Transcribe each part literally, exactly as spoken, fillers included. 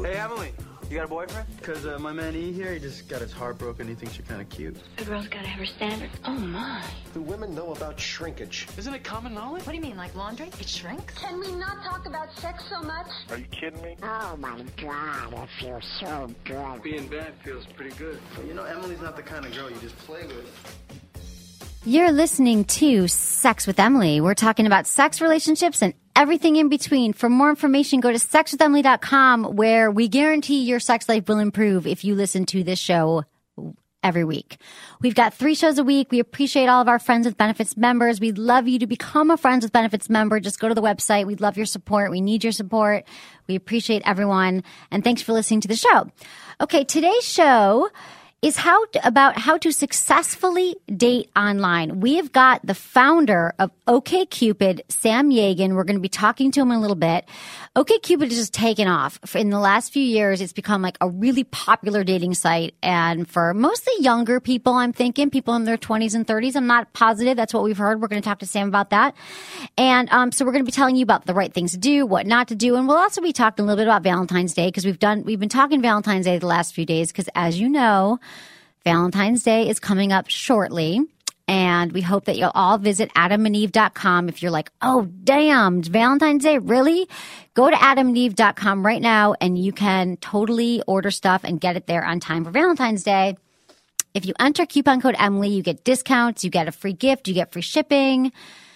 Hey, Emily, you got a boyfriend? Because uh, my man E here, he just got his heart broken. He thinks you're kind of cute. A girl's got to have her standards. Oh, my. Do women know about shrinkage? Isn't it common knowledge? What do you mean, like laundry? It shrinks? Can we not talk about sex so much? Are you kidding me? Oh, my God, it feels so good. Being bad feels pretty good. You know, Emily's not the kind of girl you just play with. You're listening to Sex with Emily. We're talking about sex, relationships, and everything in between. For more information, go to sex with emily dot com, where we guarantee your sex life will improve if you listen to this show every week. We've got three shows a week. We appreciate all of our Friends with Benefits members. We'd love you to become a Friends with Benefits member. Just go to the website. We'd love your support. We need your support. We appreciate everyone. And thanks for listening to the show. Okay, today's show is how to, about how to successfully date online. We have got the founder of OkCupid, Sam Yagan. We're going to be talking to him in a little bit. OkCupid has just taken off. In the last few years, it's become like a really popular dating site. And for mostly younger people, I'm thinking, people in their twenties and thirties, I'm not positive. That's what we've heard. We're going to talk to Sam about that. And um, so we're going to be telling you about the right things to do, what not to do. And we'll also be talking a little bit about Valentine's Day, because we've done, we've been talking Valentine's Day the last few days, because as you know, Valentine's Day is coming up shortly, and we hope that you'll all visit adam and eve dot com. If you're like, oh, damn, Valentine's Day, really? Go to adam and eve dot com right now, and you can totally order stuff and get it there on time for Valentine's Day. If you enter coupon code Emily, you get discounts, you get a free gift, you get free shipping.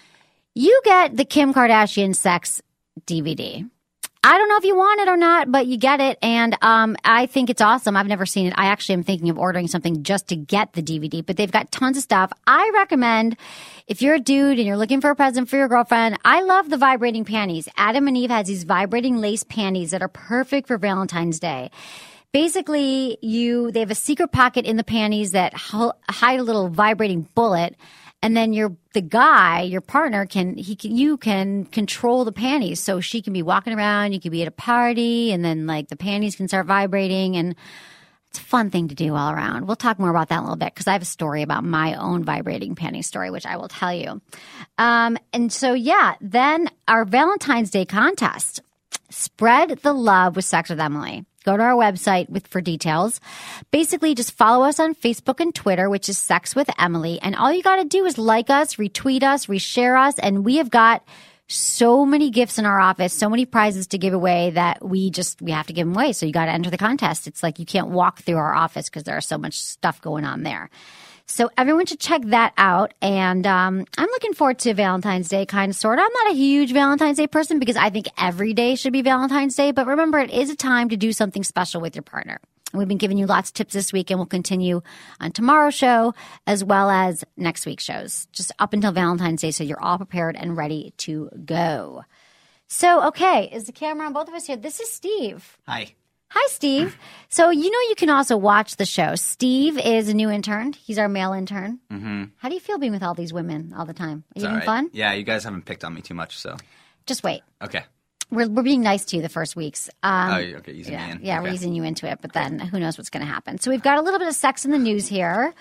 You get the Kim Kardashian sex D V D. I don't know if you want it or not, but you get it, and um, I think it's awesome. I've never seen it. I actually am thinking of ordering something just to get the D V D, but they've got tons of stuff. I recommend, if you're a dude and you're looking for a present for your girlfriend, I love the vibrating panties. Adam and Eve has these vibrating lace panties that are perfect for Valentine's Day. Basically, you they have a secret pocket in the panties that hide a little vibrating bullet. And then your the guy, your partner, can he can you can control the panties, so she can be walking around, you could be at a party, and then like the panties can start vibrating, and it's a fun thing to do all around. We'll talk more about that in a little bit, because I have a story about my own vibrating panty story, which I will tell you. Um, and so yeah, then our Valentine's Day contest, spread the love with Sex with Emily. Go to our website with for details. Basically, just follow us on Facebook and Twitter, which is Sex with Emily. And all you got to do is like us, retweet us, reshare us. And we have got so many gifts in our office, so many prizes to give away that we just, we have to give them away. So you got to enter the contest. It's like you can't walk through our office because there's so much stuff going on there. So everyone should check that out. And um, I'm looking forward to Valentine's Day, kind of, sort of. I'm not a huge Valentine's Day person, because I think every day should be Valentine's Day. But remember, it is a time to do something special with your partner. And we've been giving you lots of tips this week, and we'll continue on tomorrow's show as well as next week's shows, just up until Valentine's Day, so you're all prepared and ready to go. So, okay, is the camera on both of us here? This is Steve. Hi. Hi, Steve. So, you know, you can also watch the show. Steve is a new intern. He's our male intern. Mm-hmm. How do you feel being with all these women all the time? Are you having right. fun? Yeah, you guys haven't picked on me too much, so. Just wait. Okay. We're we're being nice to you the first weeks. Um, oh, okay, easing yeah, me in. Yeah, okay. we're easing you into it, but then who knows what's going to happen. So we've got a little bit of sex in the news here.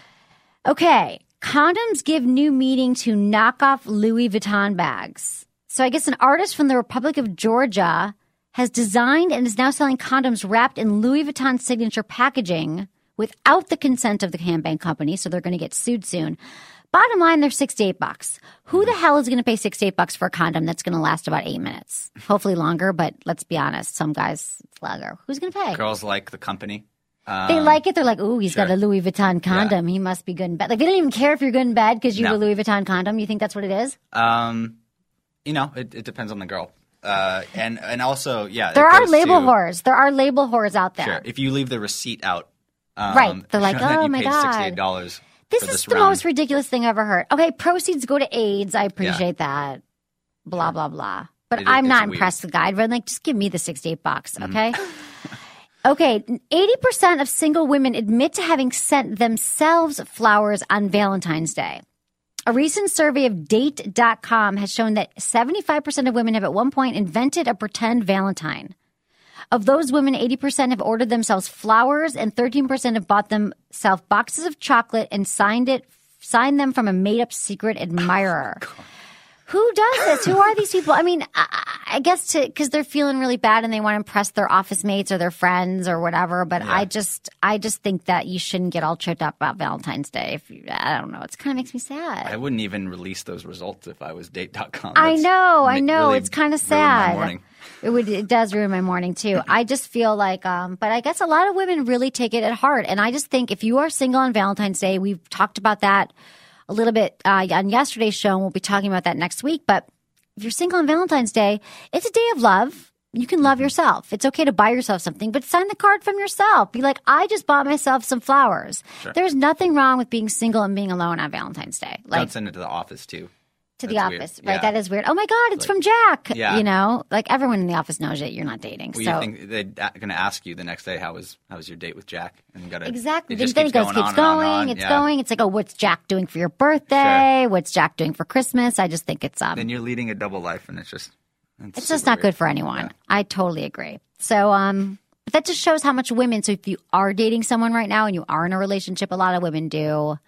Okay. Condoms give new meaning to knockoff Louis Vuitton bags. So I guess an artist from the Republic of Georgia has designed and is now selling condoms wrapped in Louis Vuitton signature packaging without the consent of the handbag company, so they're going to get sued soon. Bottom line, they're sixty-eight bucks. Who the hell is going to pay sixty-eight bucks for a condom that's going to last about eight minutes? Hopefully longer, but let's be honest, some guys, it's longer. Who's going to pay? Girls like the company. Um, they like it. They're like, ooh, he's sure. got a Louis Vuitton condom. Yeah. He must be good in bed. Like, they don't even care if you're good in bed because you no. have a Louis Vuitton condom. You think that's what it is? Um, you know, it, it depends on the girl. Uh, and, and also, yeah. There are label to, whores. There are label whores out there. Sure. If you leave the receipt out. Um, right. They're like, oh, you my paid God. sixty-eight dollars This for is this the round. most ridiculous thing I've ever heard. Okay, proceeds go to AIDS. I appreciate yeah. that. Blah, sure. blah, blah. But it, I'm not weird. impressed with the guy. I'd like, just give me the sixty-eight bucks, okay? Mm-hmm. Okay, eighty percent of single women admit to having sent themselves flowers on Valentine's Day. A recent survey of date dot com has shown that seventy-five percent of women have at one point invented a pretend Valentine. Of those women, eighty percent have ordered themselves flowers and thirteen percent have bought themselves boxes of chocolate and signed it, signed them from a made-up secret admirer. Oh, Who does this? Who are these people? I mean, I, I guess to because they're feeling really bad and they want to impress their office mates or their friends or whatever. But Yeah. I just, I just think that you shouldn't get all tripped up about Valentine's Day. If you, I don't know, it kind of makes me sad. I wouldn't even release those results if I was date dot com. I That's know, I ma- know. really It's kind of ruined my sad. morning. It would, it does ruin my morning too. I just feel like, um, but I guess a lot of women really take it at heart. And I just think if you are single on Valentine's Day, we've talked about that a little bit uh, on yesterday's show, and we'll be talking about that next week. But if you're single on Valentine's Day, it's a day of love. You can love yourself. It's okay to buy yourself something, but sign the card from yourself. Be like, I just bought myself some flowers. Sure. There's nothing wrong with being single and being alone on Valentine's Day. Like, Don't send it to the office too. to the That's weird. office, right? Yeah. That is weird. Oh my God, it's from Jack. Yeah. You know, like everyone in the office knows it. You're not dating. Well, so you think they're going to ask you the next day, how was how was your date with Jack? And you gotta, exactly. It Then just then it keeps goes, going keeps on and going. on and on. It's Yeah. going. It's like, oh, what's Jack doing for your birthday? Sure. What's Jack doing for Christmas? I just think it's um, Then you're leading a double life, and it's just it's just super not good weird. for anyone. Yeah. I totally agree. So um, but that just shows how much women. So if you are dating someone right now and you are in a relationship, a lot of women do.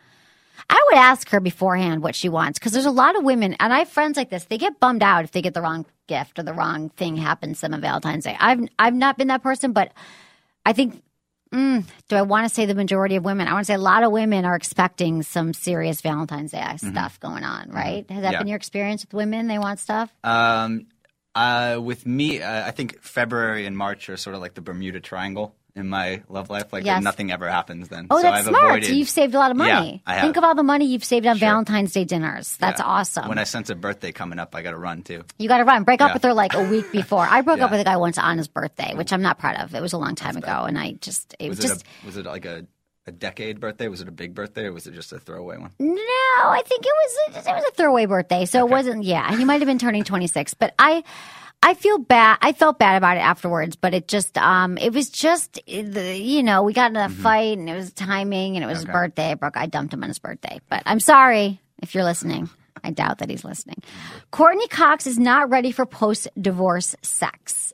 I would ask her beforehand what she wants because there's a lot of women, and I have friends like this. They get bummed out if they get the wrong gift or the wrong thing happens to them on Valentine's Day. I've I've not been that person, but I think. Mm, do I want to say the majority of women? I want to say a lot of women are expecting some serious Valentine's Day stuff going on, right? Has that Yeah. been your experience with women? They want stuff. Um, uh, with me, uh, I think February and March are sort of like the Bermuda Triangle in my love life. Like Yes. nothing ever happens then. Oh, so that's I've smart. Avoided, So you've saved a lot of money. Yeah, I have. Think of all the money you've saved on Sure. Valentine's Day dinners. That's Yeah. awesome. When I sense a birthday coming up, I got to run too. You got to run. Break up Yeah. with her like a week before. I broke up Yeah. with a guy once on his birthday, which I'm not proud of. It was a long time ago, and I just it Was just it a, was it like a, a decade birthday? Was it a big birthday, or was it just a throwaway one? no. I think it was a, it was a throwaway birthday, so it wasn't. Yeah, he might have been turning twenty-six, but I. I feel bad. I felt bad about it afterwards, but it just, um, it was just, the, you know, we got in a fight and it was timing and it was his Okay. birthday. I broke, I dumped him on his birthday, but I'm sorry if you're listening. I doubt that he's listening. Courtney Cox is not ready for post-divorce sex.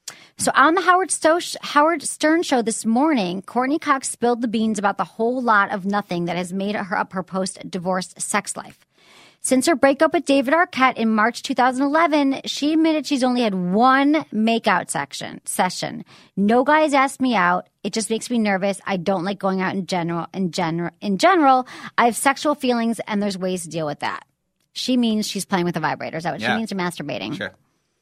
So on the Howard, Sto- Howard Stern show this morning, Courtney Cox spilled the beans about the whole lot of nothing that has made her up her post-divorce sex life. Since her breakup with David Arquette in March two thousand eleven, she admitted she's only had one makeout section session. No guy has asked me out. It just makes me nervous. I don't like going out in general. In general, in general, I have sexual feelings, and there's ways to deal with that. She means she's playing with a vibrator. Is that what Yeah. she means? Or masturbating? Sure.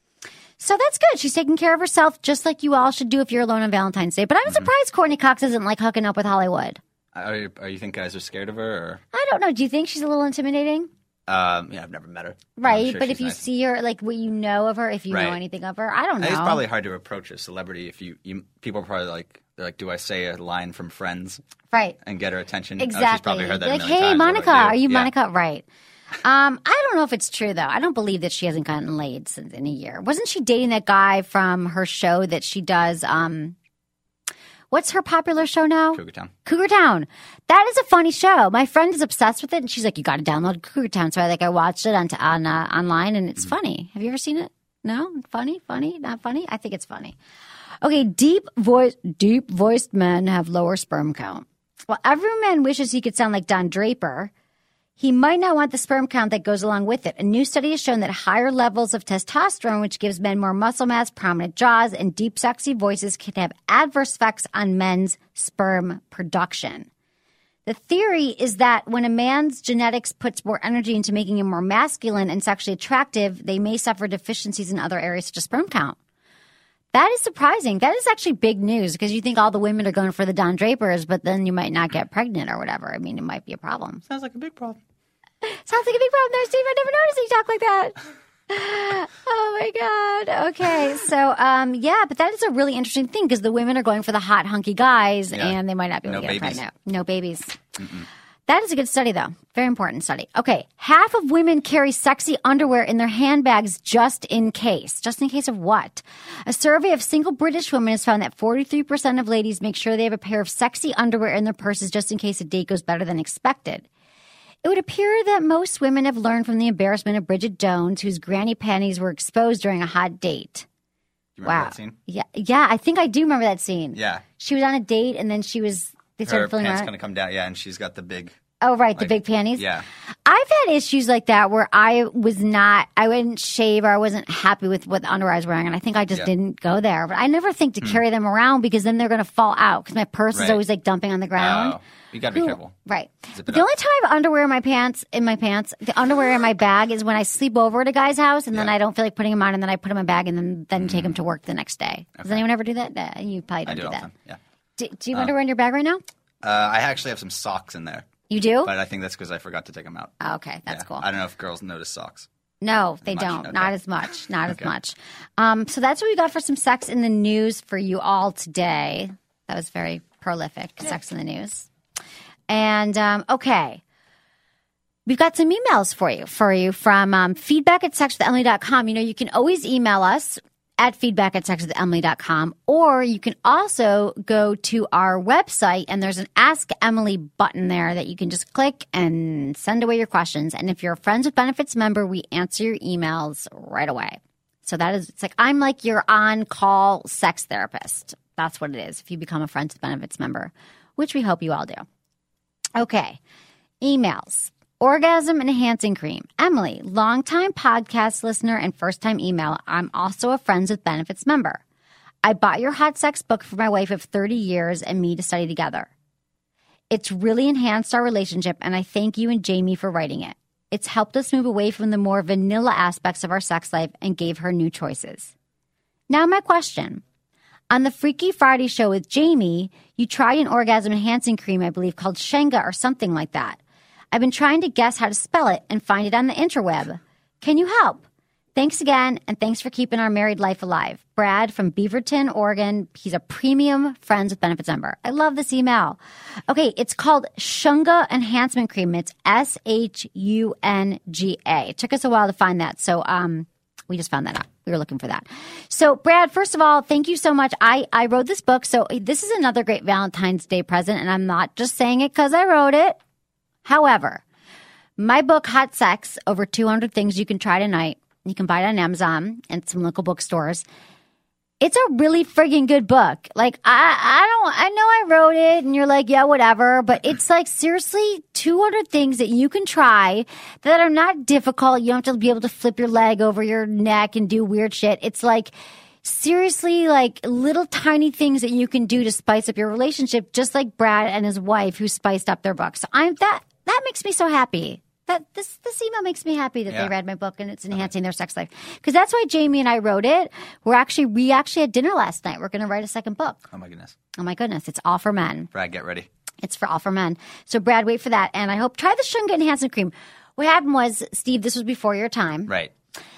So that's good. She's taking care of herself, just like you all should do if you're alone on Valentine's Day. But I'm surprised Courtney Cox isn't like hooking up with Hollywood. Are you, are you think guys are scared of her? Or? I don't know. Do you think she's a little intimidating? Um, yeah, I've never met her. I'm Right, sure but she's if you nice. see her, like what you know of her, if you know Right. anything of her, I don't I know. think it's probably hard to approach a celebrity if you, you people are probably like they're like, do I say a line from Friends right. and get her attention? Oh, Exactly. she's probably heard that a like, million hey, times. What do I Monica, do? are you Yeah. Monica? Right. Um, I don't know if it's true though. I don't believe that she hasn't gotten laid since in a year. Wasn't she dating that guy from her show that she does? Um, what's her popular show now? Cougar Town. Cougar Town. That is a funny show. My friend is obsessed with it, and she's like, "You got to download Cougar Town." So I like I watched it on on uh, online, and it's funny. Have you ever seen it? No, funny, funny, not funny. I think it's funny. Okay, deep voice, deep voiced men have lower sperm count. Well, every man wishes he could sound like Don Draper. He might not want the sperm count that goes along with it. A new study has shown that higher levels of testosterone, which gives men more muscle mass, prominent jaws, and deep, sexy voices, can have adverse effects on men's sperm production. The theory is that when a man's genetics puts more energy into making him more masculine and sexually attractive, they may suffer deficiencies in other areas such as sperm count. That is surprising. That is actually big news because you think all the women are going for the Don Drapers, but then you might not get pregnant or whatever. I mean, it might be a problem. Sounds like a big problem. Sounds like a big problem there, Steve. I never noticed you talk like that. Oh, my God. Okay. So, um, yeah, but that is a really interesting thing because the women are going for the hot, hunky guys, Yeah. and they might not be able No to get babies. pregnant. No babies. That is a good study, though. Very important study. Okay. Half of women carry sexy underwear in their handbags just in case. Just in case of what? A survey of single British women has found that forty-three percent of ladies make sure they have a pair of sexy underwear in their purses just in case a date goes better than expected. It would appear that most women have learned from the embarrassment of Bridget Jones, whose granny panties were exposed during a hot date. Do you remember Wow. that scene? Yeah, yeah, I think I do remember that scene. Yeah. She was on a date and then she was, they Her started filling pants around. kind of come down, yeah, and she's got the big Oh, right, the Like, big panties. Yeah. I've had issues like that where I was not, I wouldn't shave or I wasn't happy with what the underwear I was wearing, and I think I just Yeah. didn't go there. But I never think to carry them around because then they're going to fall out because my purse is Right. always like dumping on the ground. Oh, you got to be Who- careful. Right. Zip it The up. only time I have underwear in my pants, in my pants, the underwear in my bag is when I sleep over at a guy's house and then Yeah. I don't feel like putting them on and then I put them in my bag and then, then take them to work the next day. Does anyone ever do that? Nah, you probably I don't do do, all the that. time. Yeah. Do, do you have underwear in your bag right now? Uh, I actually have some socks in there, You do? but I think that's because I forgot to take them out. Oh, okay, that's Yeah. cool. I don't know if girls notice socks. No, they much? don't. Okay. Not as much. Not Okay. as much. Um, so that's what we got for some sex in the news for you all today. That was very prolific, sex in the news. And um, okay, we've got some emails for you for you from um, feedback at sex with emily dot com. You know, you can always email us at feedback at sex with emily dot com, or you can also go to our website and there's an Ask Emily button there that you can just click and send away your questions. And if you're a Friends with Benefits member, we answer your emails right away. So that is, it's like, I'm like your on-call sex therapist. That's what it is if you become a Friends with Benefits member, which we hope you all do. Okay, emails. Orgasm Enhancing Cream. Emily, longtime podcast listener and first-time email. I'm also a Friends with Benefits member. I bought your hot sex book for my wife of thirty years and me to study together. It's really enhanced our relationship, and I thank you and Jamie for writing it. It's helped us move away from the more vanilla aspects of our sex life and gave her new choices. Now my question. On the Freaky Friday show with Jamie, you tried an orgasm enhancing cream, I believe, called Shenga or something like that. I've been trying to guess how to spell it and find it on the interweb. Can you help? Thanks again, and thanks for keeping our married life alive. Brad from Beaverton, Oregon. He's a premium Friends with Benefits member. I love this email. Okay, it's called Shunga Enhancement Cream. It's S H U N G A. It took us a while to find that, so um, we just found that out. We were looking for that. So, Brad, first of all, thank you so much. I, I wrote this book, so this is another great Valentine's Day present, and I'm not just saying it because I wrote it. However, my book, Hot Sex, over two hundred Things You Can Try Tonight, you can buy it on Amazon and some local bookstores. It's a really friggin' good book. Like, I, I don't, I know I wrote it and you're like, yeah, whatever. But it's like, seriously, two hundred things that you can try that are not difficult. You don't have to be able to flip your leg over your neck and do weird shit. It's like, seriously, like little tiny things that you can do to spice up your relationship, just like Brad and his wife who spiced up their book. So I'm that, that makes me so happy. That this this email makes me happy that Yeah. they read my book and it's enhancing their sex life. Because that's why Jamie and I wrote it. We're actually we actually had dinner last night. We're going to write a second book. Oh, my goodness. Oh my goodness, it's all for men. Brad, get ready. It's for all for men. So Brad, wait for that. And I hope try the Shunga Enhancement Cream. What happened was, Steve, this was before your time. Right.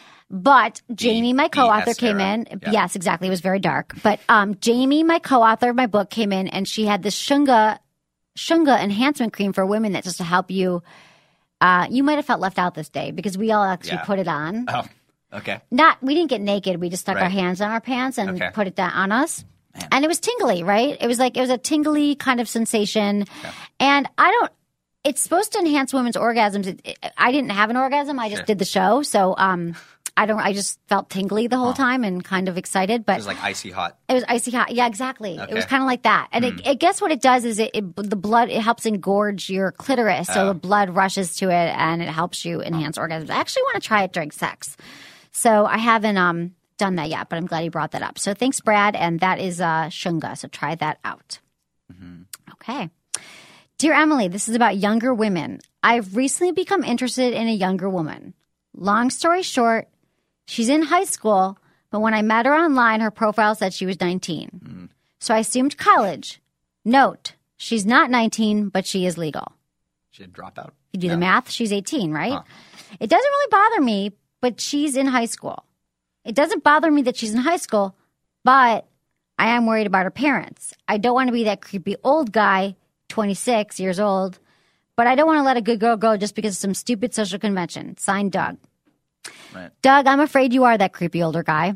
But Jamie, my co-author, B S came era. in. Yeah. Yes, exactly. It was very dark. But um, Jamie, my co-author of my book, came in and she had this Shunga Shunga Enhancement Cream for women that's just to help you. Uh, you might have felt left out this day because we all actually Yeah. put it on. Oh, okay. Not, we didn't get naked. We just stuck our Right. hands on our pants and Okay. put it down on us. And it was tingly, right? It was like, it was a tingly kind of sensation. And I don't, it's supposed to enhance women's orgasms. It, it, I didn't have an orgasm. I just Sure. did the show. So, um, I don't, I just felt tingly the whole time and kind of excited, It but was like icy hot. it was icy hot. Yeah, exactly. It was Okay. Hmm. kind of like that. And it, it, guess what it does is it, it, the blood, it helps engorge your clitoris. So Oh. the blood rushes to it and it helps you enhance orgasms. I actually want to try it during sex. So I haven't, um, done that yet, but I'm glad you brought that up. So thanks, Brad. And that is, uh, Shunga. So try that out. Mm-hmm. Okay. Dear Emily, this is about younger women. I've recently become interested in a younger woman. Long story short, she's in high school, but when I met her online, her profile said she was nineteen. Mm. So I assumed college. Note, she's not nineteen, but she is legal. She had drop out. You do No. the math, she's eighteen, right? Huh. It doesn't really bother me, but she's in high school. It doesn't bother me that she's in high school, but I am worried about her parents. I don't want to be that creepy old guy, twenty-six years old, but I don't want to let a good girl go just because of some stupid social convention. Signed, Doug. Right. Doug, I'm afraid you are that creepy older guy.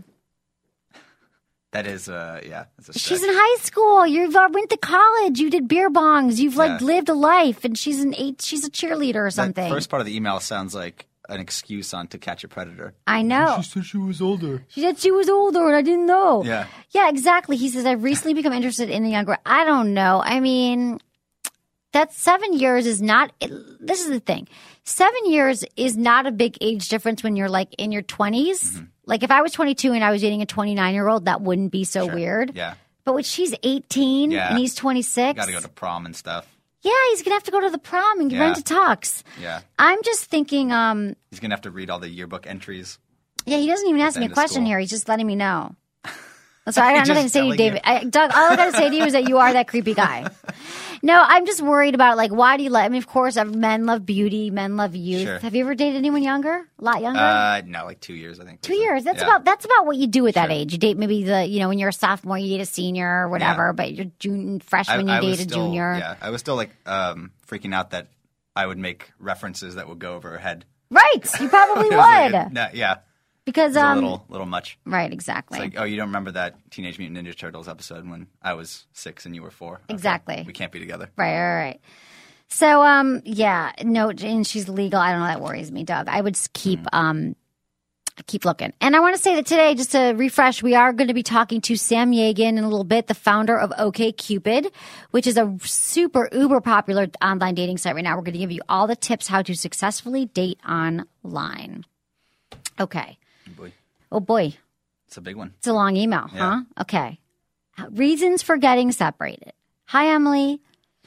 That is, uh, yeah. That's a She's stretch. in high school. You've uh, went to college. You did beer bongs. You've like Yeah. lived a life, and she's an eight. She's a cheerleader or That something. first part of the email sounds like an excuse on To Catch a Predator. I know. said she was older. She said she was older, and I didn't know. Yeah. Yeah, exactly. He says I've recently become interested in a younger. I don't know. I mean, That's seven years is not, it, this is the thing. Seven years is not a big age difference when you're like in your twenties. Mm-hmm. Like if I was twenty-two and I was dating a twenty-nine year old, that wouldn't be so Sure. weird. Yeah. But when she's eighteen Yeah. and he's twenty-six. Got to go to prom and stuff. Yeah, he's going to have to go to the prom and Yeah. rent a tux. Yeah. I'm just thinking, um, He's going to have to read all the yearbook entries. yeah, he doesn't even ask the me a end of question school. here. He's just letting me know. So I got Just nothing to say to you, telling David. you. I, Doug, all I got to say to you is that you are that creepy guy. No, I'm just worried about, like, why do you let, I mean, of course, men love beauty, men love youth. Sure. Have you ever dated anyone younger? A lot younger? Uh, no, like two years, I think. Two years. That's Yeah. about that's about what you do at that Sure. age. You date maybe the, you know, when you're a sophomore, you date a senior or whatever, Yeah. but you're junior, freshman, you was date a still, junior. Yeah, I was still like um, freaking out that I would make references that would go over her head. Right. You probably It was like would. a- no, yeah, because, it was um, a little, little much. right, exactly. It's like, oh, you don't remember that Teenage Mutant Ninja Turtles episode when I was six and you were four? Okay, Exactly. we can't be together. Right, right, right. So, um, yeah, no, and she's legal. I don't know. That worries me, Doug. I would just keep, Mm. um, keep looking. And I want to say that today, just to refresh, we are going to be talking to Sam Yegan in a little bit, the founder of OkCupid, which is a super uber popular online dating site right now. We're going to give you all the tips how to successfully date online. Okay. Boy, Oh boy, it's a big one. it's a long email, Yeah. huh? Okay. Reasons for getting separated. Hi, Emily.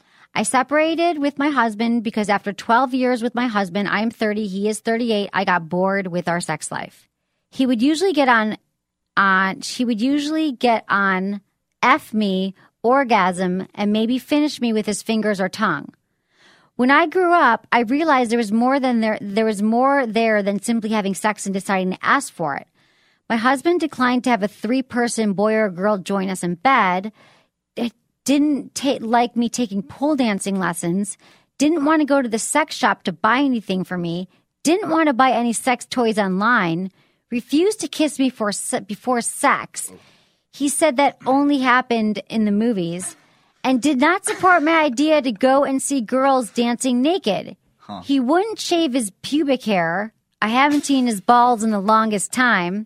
I separated with my husband because after twelve years with my husband, I am thirty, he is thirty-eight, I got bored with our sex life. He would usually get on, on, she would usually get on, F me, orgasm, and maybe finish me with his fingers or tongue. When I grew up, I realized there was more than there, there was more there than simply having sex and deciding to ask for it. My husband declined to have a three-person boy or girl join us in bed. It didn't ta- like me taking pole dancing lessons. Didn't want to go to the sex shop to buy anything for me. Didn't want to buy any sex toys online. Refused to kiss me for se- before sex. He said that only happened in the movies. And did not support my idea to go and see girls dancing naked. Huh. He wouldn't shave his pubic hair. I haven't seen his balls in the longest time.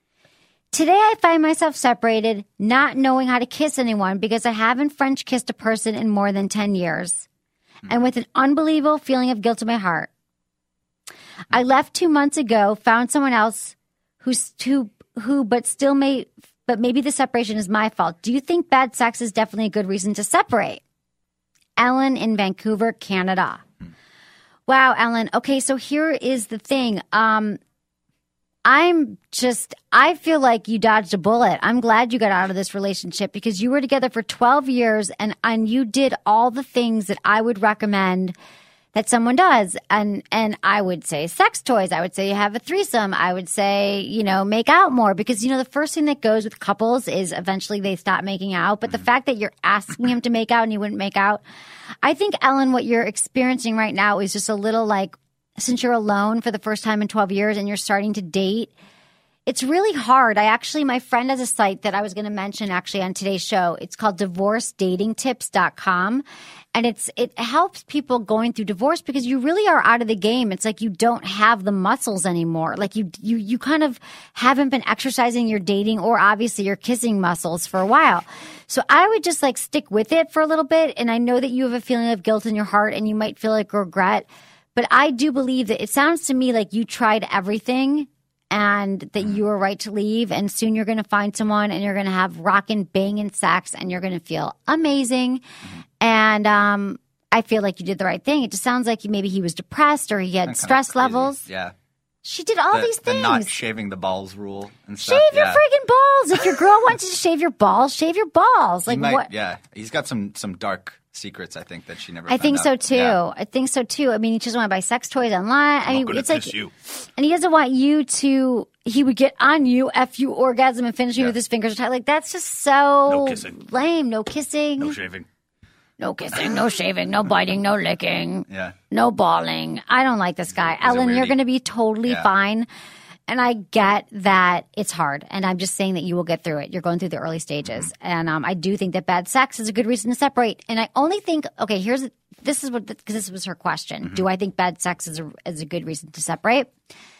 Today I find myself separated, not knowing how to kiss anyone because I haven't French kissed a person in more than ten years. And with an unbelievable feeling of guilt in my heart. I left two months ago, found someone else who's who, who but still may, but maybe the separation is my fault. Do you think bad sex is definitely a good reason to separate? Ellen in Vancouver, Canada. Wow, Ellen. Okay, so here is the thing. Um, I'm just, I feel like you dodged a bullet. I'm glad you got out of this relationship because you were together for twelve years and, and you did all the things that I would recommend that someone does. And, and I would say sex toys. I would say you have a threesome. I would say, you know, make out more because, you know, the first thing that goes with couples is eventually they stop making out. But the fact that you're asking him to make out and he wouldn't make out, I think, Ellen, what you're experiencing right now is just a little like, since you're alone for the first time in twelve years and you're starting to date, it's really hard. I actually, my friend has a site that I was going to mention actually on today's show. It's called divorce dating tips dot com. And it's, it helps people going through divorce because you really are out of the game. It's like you don't have the muscles anymore. Like you, you, you kind of haven't been exercising your dating or obviously your kissing muscles for a while. So I would just like stick with it for a little bit. And I know that you have a feeling of guilt in your heart and you might feel like regret. But I do believe that it sounds to me like you tried everything and that you were right to leave. And soon you're going to find someone and you're going to have rockin' banging sex and you're going to feel amazing. And um, I feel like you did the right thing. It just sounds like maybe he was depressed or he had Kinda stress crazy. levels. Yeah. She did all the, these the things. not shaving the balls rule and stuff. Shave your yeah. friggin' balls. If your girl wants you to shave your balls, shave your balls. He Like might- what? Yeah, he's got some some dark secrets. I think that she never. I found think so out. too. Yeah. I think so too. I mean, he just want to buy sex toys online. I mean, gonna it's like, kiss you. and he doesn't want you to. He would get on you, f you, orgasm, and finish you Yeah. with his fingers. Like that's just so No kissing. lame. No kissing. No shaving. No kissing. No shaving. No biting. No licking. Yeah. No balling. I don't like this guy. he's a Ellen, you're weirdie. going to be totally Yeah. fine. And I get that it's hard. And I'm just saying that you will get through it. You're going through the early stages. Mm-hmm. And um, I do think that bad sex is a good reason to separate. And I only think, okay, here's, this is what, because this was her question. Mm-hmm. Do I think bad sex is a, is a good reason to separate?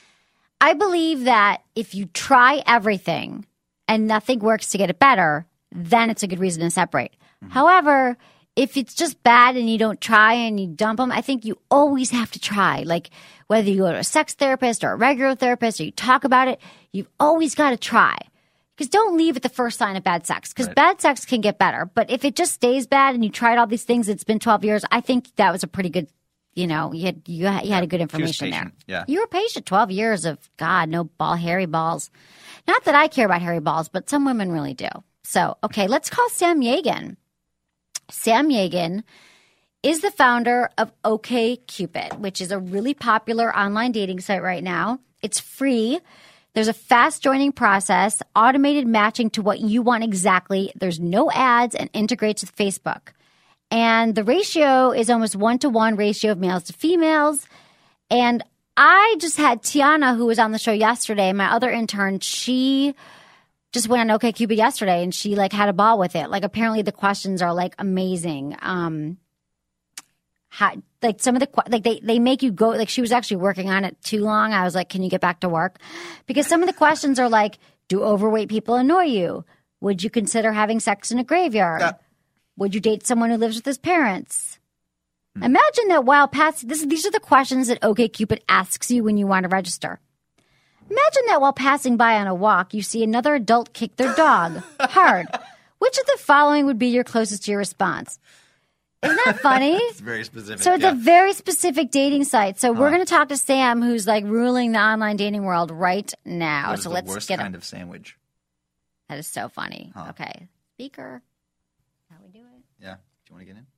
I believe that if you try everything and nothing works to get it better, then it's a good reason to separate. Mm-hmm. However, if it's just bad and you don't try and you dump them, I think you always have to try. Like whether you go to a sex therapist or a regular therapist or you talk about it, you've always got to try. Because don't leave at the first sign of bad sex. Because Right. bad sex can get better. But if it just stays bad and you tried all these things, it's been twelve years, I think that was a pretty good, you know, you had, you had, you had a good information there. patient, yeah. You were patient. twelve years of, God, no ball, hairy balls. Not that I care about hairy balls, but some women really do. So, okay, let's call Sam Yegan. Sam Yegan is the founder of OkCupid, which is a really popular online dating site right now. It's free. There's a fast joining process, automated matching to what you want exactly. There's no ads and integrates with Facebook. And the ratio is almost one-to-one ratio of males to females. And I just had Tiana, who was on the show yesterday, my other intern, she just went on OkCupid yesterday and she like had a ball with it. Like apparently the questions are like amazing. Um, how, like some of the, like they, they make you go, like she was actually working on it too long. I was like, can you get back to work? Because some of the questions are like, do overweight people annoy you? Would you consider having sex in a graveyard? Yeah. Would you date someone who lives with his parents? Hmm. Imagine that while passing, this, these are the questions that OkCupid asks you when you want to register. Imagine that while passing by on a walk, you see another adult kick their dog hard. Which of the following would be your closest to your response? Isn't that funny? It's very specific. So it's yeah. a very specific dating site. So we're Huh. going to talk to Sam, who's like ruling the online dating world right now. What is so the let's worst get kind him. of sandwich? That is so funny. Huh. Okay, speaker. How we do it? Yeah. Do you want to get in?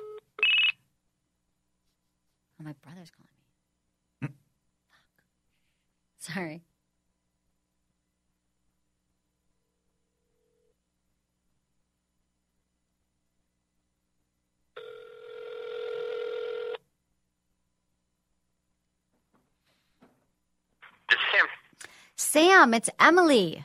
Oh, my brother's calling me. Fuck. Sorry. This is Sam. Sam, it's Emily.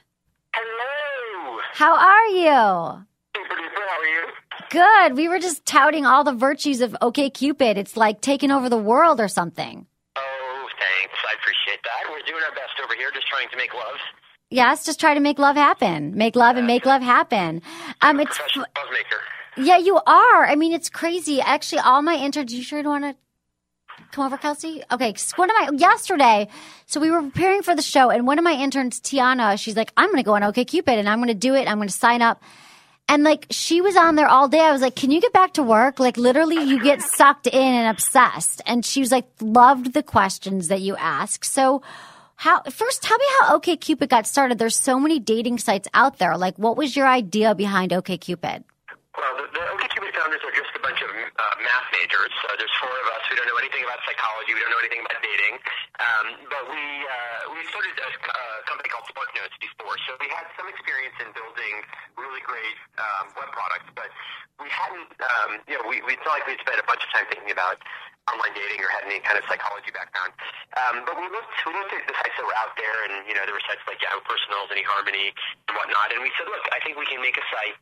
Hello. How are you? Hey, producer, how are you? Good. We were just touting all the virtues of OkCupid. It's like taking over the world or something. Oh, thanks. I appreciate that. We're doing our best over here, just trying to make love. Yes, just try to make love happen. Make love and make love happen. Um, it's Professional love maker. yeah, you are. I mean, it's crazy. Actually, all my interns. You sure you want to come over, Kelsey? Okay, 'cause one of my yesterday. So we were preparing for the show, and one of my interns, Tiana, she's like, "I'm going to go on OkCupid, and I'm going to do it. I'm going to sign up." And like she was on there all day. I was like, "Can you get back to work?" Like literally, you get sucked in and obsessed. And she was like, "Loved the questions that you ask." So. How first, tell me how OkCupid got started. There's so many dating sites out there. Like, what was your idea behind OkCupid? Well, the, the OkCupid founders are just a bunch of uh, math majors. So there's four of us. We don't know anything about psychology. We don't know anything about dating. Um, but we uh, we started a, a company called SparkNotes before. So we had some experience in building really great um, web products. But we hadn't, um, you know, we, we, it's not like we'd spent a bunch of time thinking about online dating or had any kind of psychology background. Um, but we looked, we looked at the sites that were out there, and, you know, there were sites like Yahoo Personals and eHarmony and whatnot. And we said, look, I think we can make a site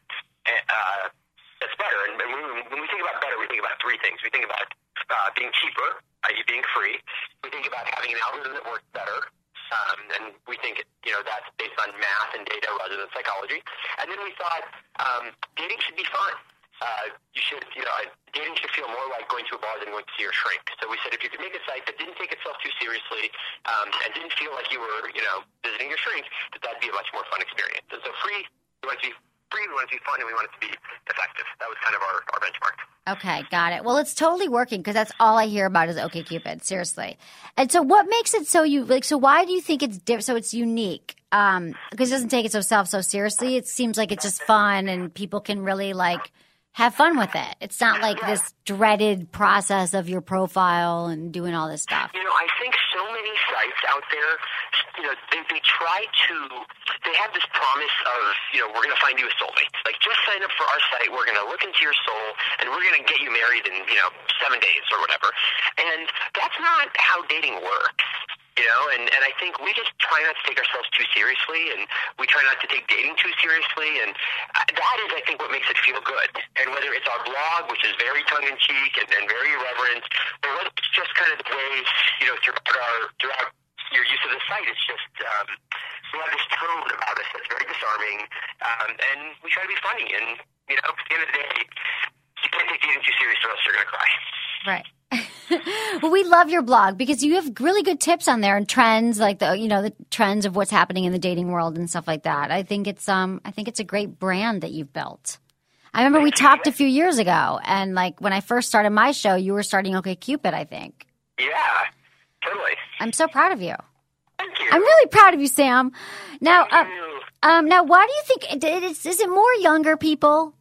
uh, that's better. And, and when we think about better, we think about three things. We think about uh, being cheaper, that is being free. We think about having an algorithm that works better. Um, and we think, you know, that's based on math and data rather than psychology. And then we thought um, dating should be fun. Uh, you should, you know, dating should feel more like going to a bar than going to see your shrink. So we said if you could make a site that didn't take itself too seriously um, and didn't feel like you were, you know, visiting your shrink, that that'd be a much more fun experience. And so free, we want it to be free, we want it to be fun, and we want it to be effective. That was kind of our, our benchmark. Okay, got it. Well, it's totally working because that's all I hear about is OkCupid. Seriously. And so, what makes it so you like? So, why do you think it's different? So, it's unique um, because it doesn't take itself so seriously. It seems like it's just fun, and people can really like have fun with it. It's not like this dreaded process of your profile and doing all this stuff. You know, I think so many sites out there, you know, they, they try to, they have this promise of, you know, we're going to find you a soulmate. Like, just sign up for our site, we're going to look into your soul, and we're going to get you married in, you know, seven days or whatever. And that's not how dating works. You know, and, and I think we just try not to take ourselves too seriously, and we try not to take dating too seriously, and that is, I think, what makes it feel good. And whether it's our blog, which is very tongue-in-cheek and, and very irreverent, or whether it's just kind of the way, you know, throughout our throughout your use of the site, it's just um, we have this tone about us that's very disarming, um, and we try to be funny. And you know, at the end of the day, you can't can't take dating too serious or else you're going to cry. Right. Well, we love your blog because you have really good tips on there and trends, like the you know the trends of what's happening in the dating world and stuff like that. I think it's um I think it's a great brand that you've built. I remember we talked a few years ago, and like when I first started my show, you were starting OkCupid, I think. Yeah, totally. I'm so proud of you. Thank you. I'm really proud of you, Sam. Now, Thank um, you. um, now, why do you think is, is it more younger people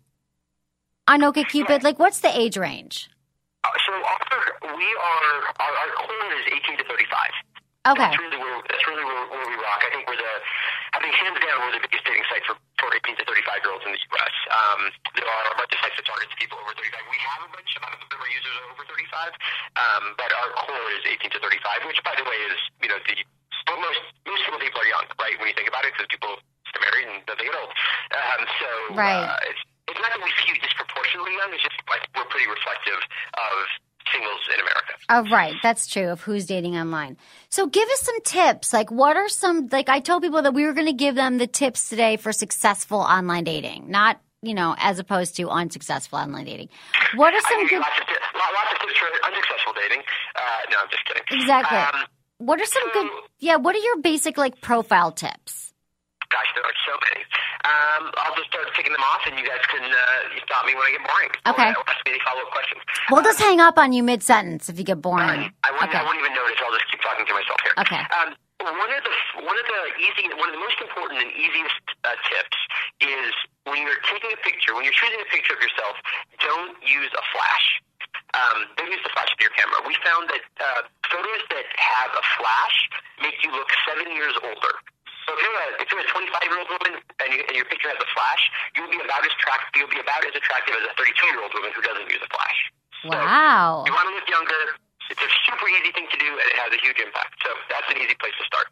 on OkCupid? Like, what's the age range? Uh, so our, we are our, our core is eighteen to thirty-five. Okay. That's really where that's really where, where we rock. I think we're the I think hands down we're the biggest dating site for, for eighteen to thirty-five year olds in the U S. Um, there are a bunch of sites that target people over thirty-five. We have a bunch about a third of our users are over thirty-five, um, but our core is eighteen to thirty-five, which by the way is you know the well, most most single people are young, right? When you think about it, because people get married and they get old. Um, so right. uh, it's it's not that we skew disproportionately young. It's just like we're pretty reflective of singles in America. Oh, right. That's true of who's dating online. So give us some tips. Like what are some, like I told people that we were going to give them the tips today for successful online dating, not, you know, as opposed to unsuccessful online dating. What are some I good... Lots of, tips, lots of tips for unsuccessful dating. Uh, no, I'm just kidding. Exactly. Um, what are some so, good, yeah, what are your basic like profile tips? Gosh, there are so many. Um, I'll just start ticking them off, and you guys can uh, stop me when I get boring. Okay. Or ask me any follow-up questions. We'll just hang up on you mid-sentence if you get boring. Fine. I wouldn't, Okay. I wouldn't even notice. I'll just keep talking to myself here. Okay. Um, one of the one of the easy, one of the most important and easiest uh, tips is when you're taking a picture, when you're choosing a picture of yourself, don't use a flash. Um, don't use the flash of your camera. We found that uh, photos that have a flash make you look seven years older. So if you're a if you're a twenty-five-year-old woman and, you, and your picture has a flash, you'll be about as attractive. You'll be about as attractive as a thirty-two-year-old woman who doesn't use a flash. Wow. So you want to look younger. It's a super easy thing to do, and it has a huge impact. So that's an easy place to start.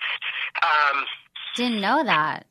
Um, Didn't know that.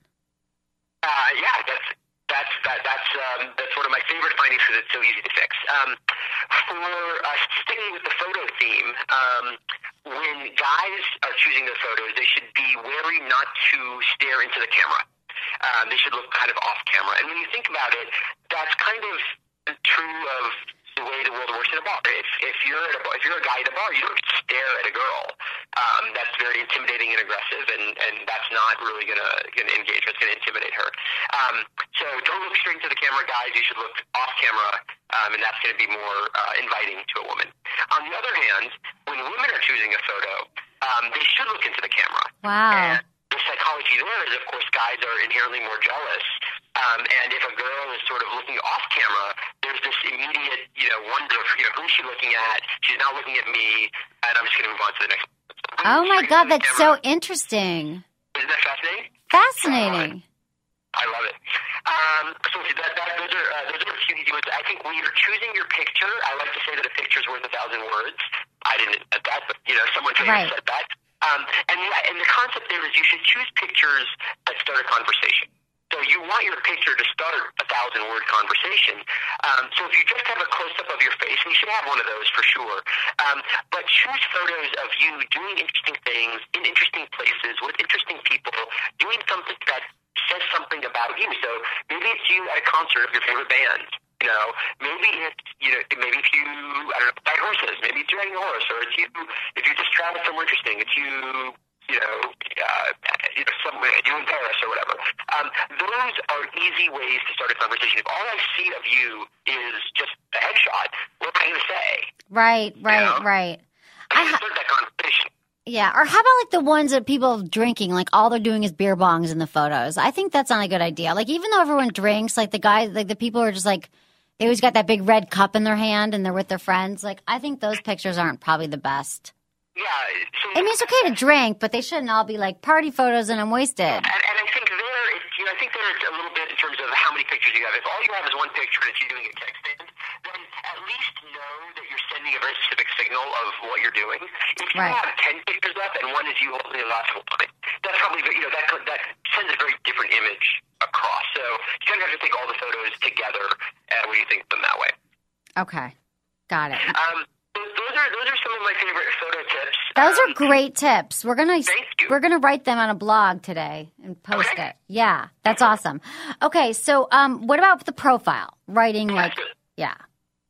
uh, yeah, that's that's that, that's um, that's one of my favorite findings because it's so easy to fix. Um, for uh, sticking with the photo theme, um, when guys are choosing their photos, they should be wary not to stare into the camera. Um, they should look kind of off camera. And when you think about it, that's kind of true of the way the world works in a bar. If if you're at a bar, if you're a guy at a bar, you don't stare at a girl. Um, that's very intimidating and aggressive, and, and that's not really gonna gonna engage. It's gonna intimidate her. Um, so don't look straight into the camera, guys. You should look off camera, um, and that's gonna be more uh, inviting to a woman. On the other hand, when women are choosing a photo, um, they should look into the camera. Wow. And the psychology there is, of course, guys are inherently more jealous. Um, and if a girl is sort of looking off camera, there's this immediate, you know, wonder of, you know, who's she looking at? She's not looking at me, and I'm just going to move on to the next. Oh my God, that's so interesting. Isn't that fascinating? Fascinating. I love it. Um, so that, that, those are uh, those are a few easy ones. I think when you're choosing your picture, I like to say that a picture's worth a thousand words. I didn't invent that, but you know, someone famous Right. said that. Um, and the, and the concept there is you should choose pictures that start a conversation. So you want your picture to start a thousand word conversation. Um, so if you just have a close up of your face, and you should have one of those for sure. Um, but choose photos of you doing interesting things in interesting places with interesting people, doing something that says something about you. So maybe it's you at a concert of your favorite band. You know, maybe it's you know, maybe if you I don't know, ride horses. Maybe it's you riding a horse, or it's you if you just travel somewhere interesting. It's you. You know, uh, you know, somewhere you in Paris or whatever. Um, those are easy ways to start a conversation. If all I see of you is just a headshot, what am I going to say? Right, right, You know? right. I have to start that conversation. Yeah, or how about like the ones that people drinking, like all they're doing is beer bongs in the photos? I think that's not a good idea. Like even though everyone drinks, like the guys, like the people are just like, they always got that big red cup in their hand and they're with their friends. Like I think those pictures aren't probably the best. Yeah. So, I mean, it's okay to drink, but they shouldn't all be like party photos and I'm wasted. And, and I think there, it, you know, I think there it's a little bit in terms of how many pictures you have. If all you have is one picture and it's you doing a keg stand, then at least know that you're sending a very specific signal of what you're doing. If you Right. have ten pictures up and one is you holding a glass of wine, that's probably, you know, that that sends a very different image across. So you kind of have to take all the photos together uh, when you think of them that way. Okay, got it. Um, those are those are some of my favorite photo tips. Those um, are great tips. We're gonna Thank you. we're gonna write them on a blog today and post Okay. it. Yeah, that's awesome. Okay, so um, what about the profile writing? Oh, Like, that's good. yeah,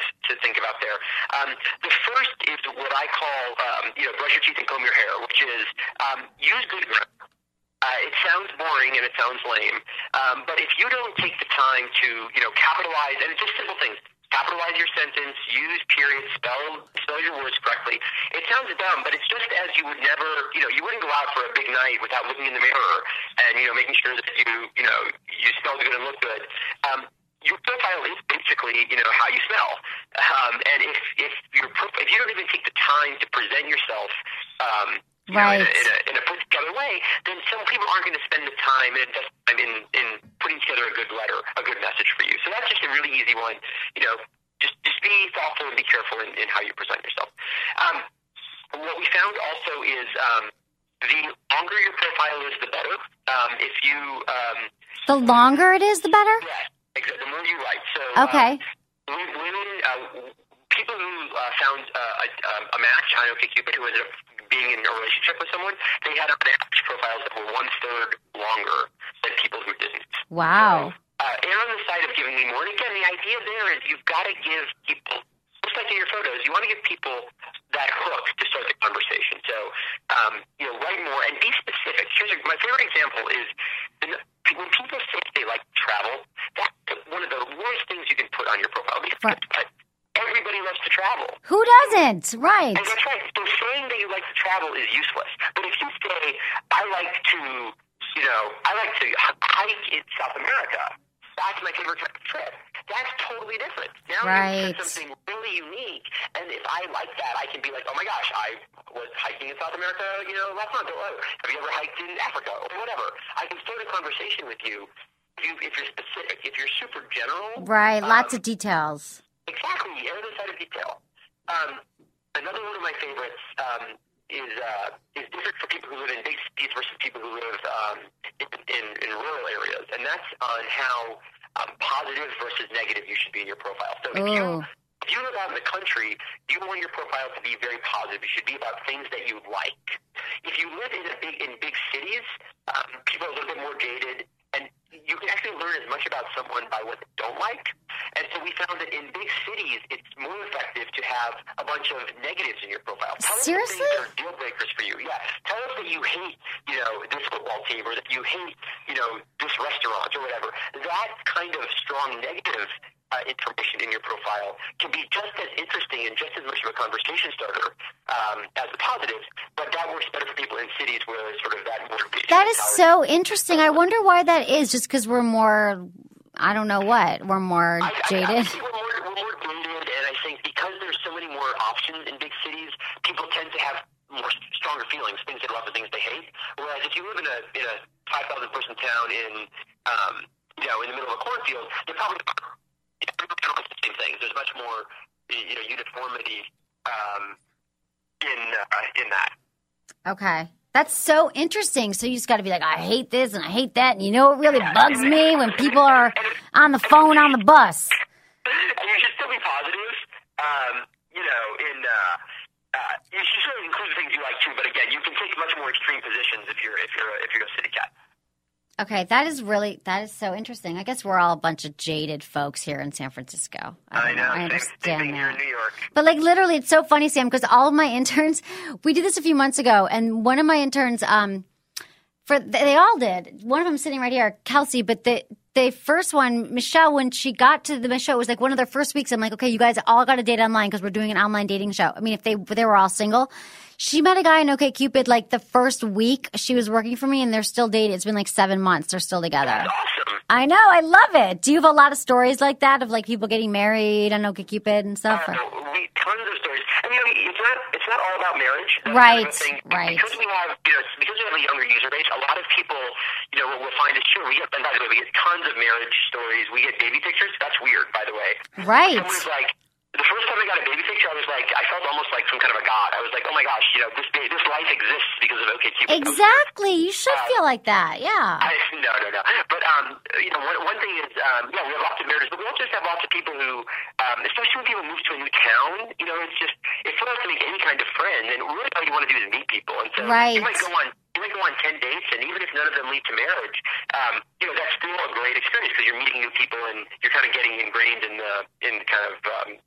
to think about there. Um, the first is what I call, um, you know, brush your teeth and comb your hair, which is um, use good grammar. Uh, it sounds boring and it sounds lame, um, but if you don't take the time to, you know, capitalize, and it's just simple things, capitalize your sentence, use periods, spell spell your words correctly. It sounds dumb, but it's just as you would never, you know, you wouldn't go out for a big night without looking in the mirror and, you know, making sure that you, you know, you smell good and look good. Um, your profile is basically, you know, how you smell. Um, and if if your if you don't even take the time to present yourself, um, You right. know, in, a, in, a, in a put together way, then some people aren't going to spend the time and invest time in, in putting together a good letter, a good message for you. So that's just a really easy one. You know, just just be thoughtful and be careful in, in how you present yourself. Um, what we found also is um, the longer your profile is, the better. Um, if you um, the longer it is, the better. Yeah, exactly. The more you write. So okay. Um, women, uh, people who uh, found uh, a, a match on OkCupid who ended up being in a relationship with someone, they had on average profiles that were one third longer than people who didn't. Wow. So, uh, and on the side of giving me more, and again, the idea there is you've got to give people, just like in your photos, you want to give people that hook to start the conversation. So, um, you know, write more and be specific. Here's a, my favorite example is when people say they like to travel, that's one of the worst things you can put on your profile. Because everybody loves to travel. Who doesn't? Right. And that's right. So saying that you like to travel is useless. But if you say, I like to, you know, I like to hike in South America, that's my favorite type of trip. That's totally different. Now right. you have something really unique. And if I like that, I can be like, oh my gosh, I was hiking in South America, you know, last month. Or, oh, have you ever hiked in Africa? Or whatever. I can start a conversation with you if, you, if you're specific. If you're super general. Right. Um, Lots of details. Exactly, err on the side of detail. Um, another one of my favorites um, is uh, is different for people who live in big cities versus people who live um, in, in, in rural areas, and that's on how um, positive versus negative you should be in your profile. So if you if you live out in the country, you want your profile to be very positive. It should be about things that you like. If you live in a big in big cities, um, people are a little bit more jaded, and you can actually learn as much about someone by what they don't like. And so we found that in big cities, it's more effective to have a bunch of negatives in your profile. Tell Seriously? us the things that are deal breakers for you. Yeah. Tell us that you hate, you know, this football team, or that you hate, you know, this restaurant or whatever. That kind of strong negative uh, information in your profile can be just as interesting and just as much of a conversation starter um, as the positives, but that works better for people in cities where sort of that more... That is so interesting. I wonder why that is, just because we're more... I don't know what. We're more I, jaded. I, I think we're more, we're more jaded, and I think because there's so many more options in big cities, people tend to have more stronger feelings, things they love and things they hate. Whereas if you live in a in a five thousand person town in um, you know in the middle of a cornfield, you're probably you know, the same things. There's much more you know uniformity um, in uh, in that. Okay. That's so interesting. So you just got to be like, I hate this and I hate that. And you know what really bugs me? When people are on the phone on the bus. And you should still be positive. Um, you know, in uh, uh, you should still include the things you like too. But again, you can take much more extreme positions if you're if you're if you're a city cat. Okay, that is really that is so interesting. I guess we're all a bunch of jaded folks here in San Francisco. I, I know. know. I Same, understand same thing that. here in New York. But like literally, it's so funny, Sam, because all of my interns, we did this a few months ago, and one of my interns, um, for they all did. One of them sitting right here, Kelsey. But the the first one, Michelle, when she got to the show, it was like one of their first weeks. I'm like, okay, you guys all got to date online because we're doing an online dating show. I mean, if they if they were all single. She met a guy in OkCupid like the first week she was working for me, and they're still dating. It's been like seven months. They're still together. That's awesome. I know. I love it. Do you have a lot of stories like that of like people getting married on OkCupid and stuff? Uh, we, tons of stories. And you know, it's not it's not all about marriage. That's right. Kind of thing. Right. Because we have you know because we have a younger user base, a lot of people you know what we'll find is true. We get and by the way, we get tons of marriage stories. We get baby pictures. That's weird, by the way. Right. Someone's like. The first time I got a baby picture, I was like, I felt almost like some kind of a god. I was like, oh my gosh, you know, this this life exists because of OkCupid. Exactly. You should uh, feel like that. Yeah. I, no, no, no. But, um, you know, one, one thing is, um, yeah, we have lots of marriages, but we also just have lots of people who, um, especially when people move to a new town, you know, it's just, it's so hard to make any kind of friend, and really all you want to do is meet people. And so right. you might go on, you might go on ten dates, and even if none of them lead to marriage, um, you know, that's still a great experience because you're meeting new people and you're kind of getting ingrained in the, in kind of, um,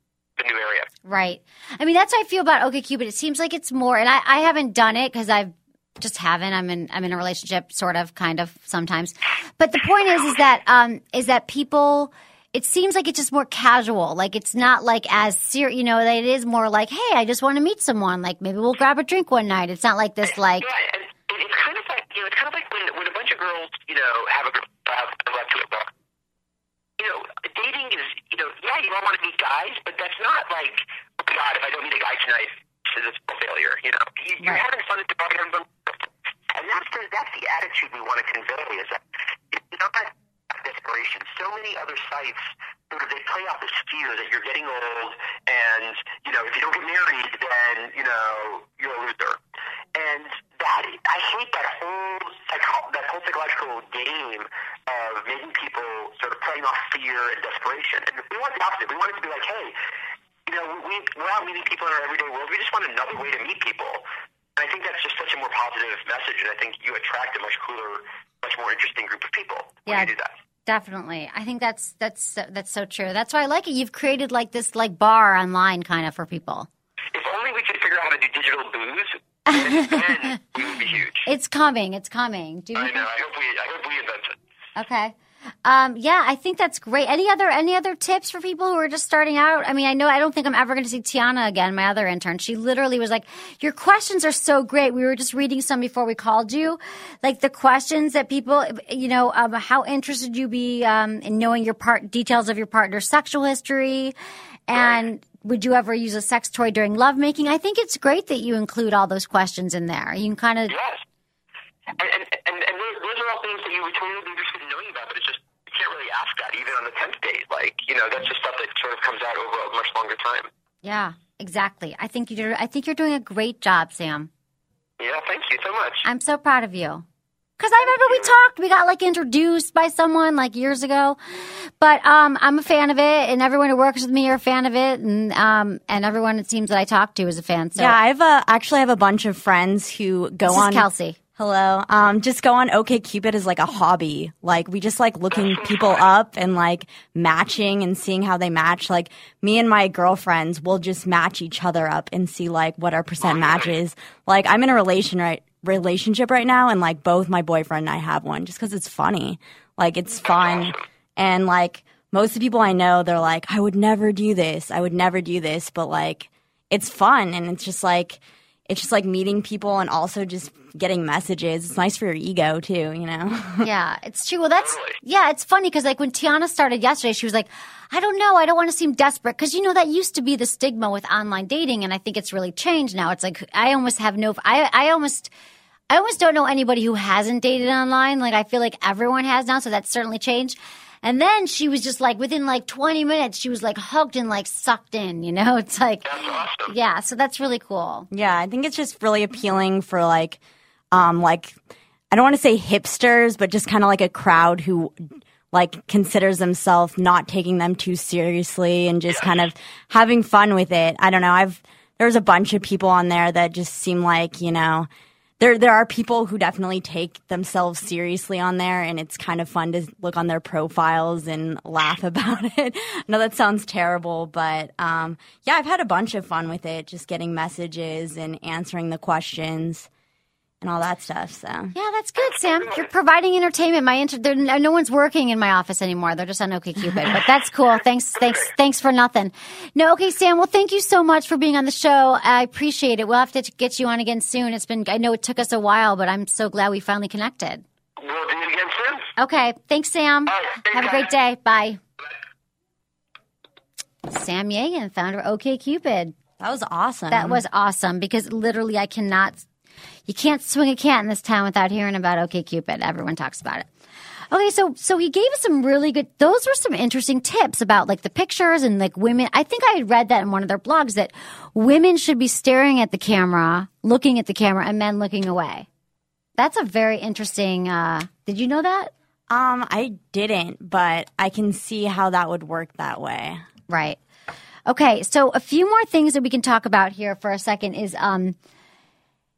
new area. Right. I mean, that's how I feel about OkCupid. It seems like it's more, and I, I haven't done it because I've just haven't. I'm in I'm in a relationship, sort of, kind of, sometimes. But the point is, is that um, is that people. It seems like it's just more casual. Like it's not like as serious. You know, that it is more like, hey, I just want to meet someone. Like maybe we'll grab a drink one night. It's not like this. Like yeah, and it's kind of like you know, it's kind of like when when a bunch of girls you know have a group have left to a bar. You know, dating is you know, yeah, you don't want to meet guys, but that's not like, oh God, if I don't meet a guy tonight, it's a failure. You know, you, you're right. having fun at the bar, you're having fun. And that's the, that's the attitude we want to convey, is that it's not desperation. So many other sites, sort of, they play off this fear that you're getting old, and, you know, if you don't get married, then, you know, you're a loser. And that, I hate that whole, psycho- that whole psychological game of making people sort of playing off fear and desperation. And we want the opposite. We want it to be like, hey, you know, we, we're out meeting people in our everyday world. We just want another way to meet people. And I think that's just such a more positive message, and I think you attract a much cooler, much more interesting group of people when yeah, you do that. Definitely. I think that's that's that's so true. That's why I like it. You've created like this like bar online kind of for people. If only we could figure out how to do digital booze, then we would be huge. It's coming. It's coming. Do you I know. I hope we. I hope we invent it. Okay. Um, yeah, I think that's great. Any other any other tips for people who are just starting out? I mean, I know I don't think I'm ever going to see Tiana again, my other intern. She literally was like, your questions are so great. We were just reading some before we called you. Like the questions that people, you know, um, how interested you be um, in knowing your part details of your partner's sexual history, and right. would you ever use a sex toy during lovemaking? I think it's great that you include all those questions in there. You can kind of... Yes. And, and, and, and those, those are all things that you would totally be interested in knowing about, but it's just, you can't really ask that even on the tenth date. Like, you know, that's just stuff that sort of comes out over a much longer time. Yeah, exactly. I think you do, I think you're doing a great job, Sam. Yeah, thank you so much. I'm so proud of you. Because I remember we talked, we got like introduced by someone like years ago. But um, I'm a fan of it, and everyone who works with me are a fan of it, and um, and everyone it seems that I talk to is a fan. So. Yeah, I have a, actually have a bunch of friends who go this on. Is Kelsey. Hello. Um, just go on OkCupid as like a hobby. Like we just like looking people up and like matching and seeing how they match. Like me and my girlfriends will just match each other up and see like what our percent match is. Like I'm in a relation right relationship right now, and like both my boyfriend and I have one just because it's funny. Like it's fun, and like most of the people I know, they're like, I would never do this. I would never do this, but like it's fun, and it's just like. It's just like meeting people and also just getting messages. It's nice for your ego too, you know? Yeah, it's true. Well, that's, yeah, it's funny because like when Tiana started yesterday, she was like, I don't know. I don't want to seem desperate. Because, you know, that used to be the stigma with online dating. And I think it's really changed now. It's like, I almost have no, I, I almost, I almost don't know anybody who hasn't dated online. Like I feel like everyone has now. So that's certainly changed. And then she was just like, within like twenty minutes, she was like hugged and like sucked in, you know? It's like, that's awesome. Yeah, so that's really cool. Yeah, I think it's just really appealing for like, um, like, I don't want to say hipsters, but just kind of like a crowd who like considers themselves not taking them too seriously and just kind of having fun with it. I don't know. I've, there's a bunch of people on there that just seem like, you know, There there are people who definitely take themselves seriously on there, and it's kind of fun to look on their profiles and laugh about it. I know that sounds terrible, but um, yeah, I've had a bunch of fun with it, just getting messages and answering the questions and all that stuff. So yeah, that's good, Sam. You're providing entertainment. My inter- there, no one's working in my office anymore. They're just on OkCupid, but that's cool. Thanks, thanks, thanks for nothing. No, okay, Sam. Well, thank you so much for being on the show. I appreciate it. We'll have to get you on again soon. It's been, I know it took us a while, but I'm so glad we finally connected. We'll do it again soon. Okay, thanks, Sam. Right, have a great day. Bye. Sam Yegan, founder of OkCupid. That was awesome. That was awesome because literally I cannot. You can't swing a cat in this town without hearing about OkCupid. Everyone talks about it. Okay, so so he gave us some really good – those were some interesting tips about like the pictures and like women. I think I had read that in one of their blogs that women should be staring at the camera, looking at the camera, and men looking away. That's a very interesting uh, – did you know that? Um, I didn't, but I can see how that would work that way. Right. Okay, so a few more things that we can talk about here for a second is um –